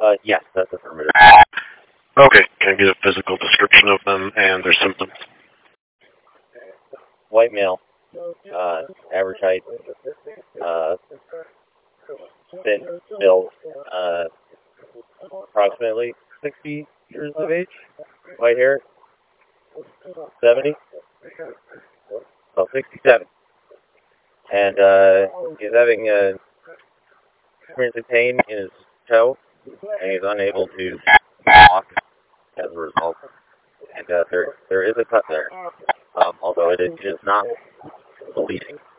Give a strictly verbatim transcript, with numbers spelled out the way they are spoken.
Uh, yes, that's affirmative. Okay, can I get a physical description of them and their symptoms? White male, uh, average height, uh, thin, built, uh, approximately sixty years of age, white hair, seventy, oh, sixty-seven. And, uh, he's having, uh, experiencing pain in his toe, and he's unable to walk as a result. And, uh, there, there is a cut there, um, although it is, it is not bleeding.